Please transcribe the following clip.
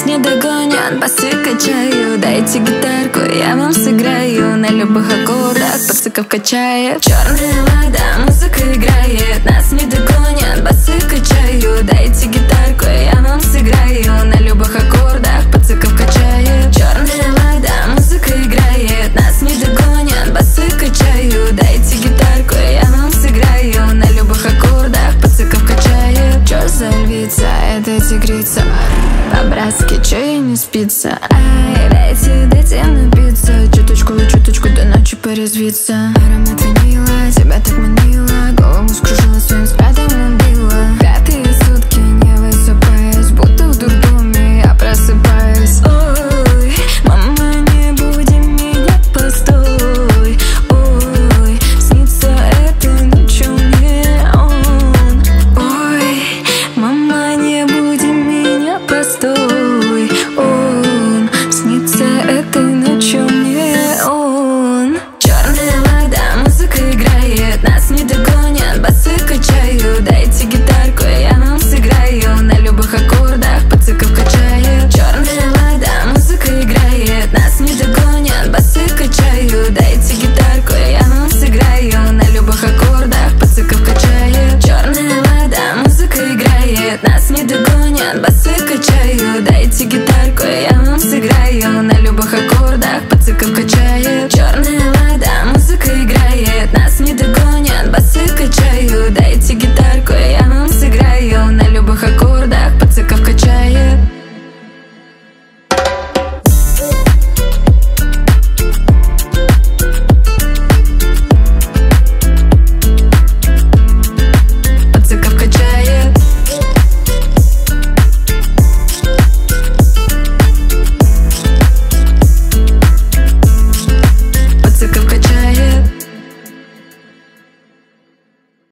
не догонят, басы качаю. Дайте гитарку, я вам сыграю. На любых аккордах пациков качает. Черная вода, музыка играет. Нас не догонят, басы качаю. Дайте гитарку, я вам сыграю. На любых аккордах пациков качает. Черная вода, музыка играет. Нас не догонят, басы качаю. Дайте гитарку, я вам сыграю. На любых аккордах пациков качает. Чё за львица, это тигрица? По-братски, чё ей не спится? Ай, дайте напиться. Чуточку до ночи порезвиться.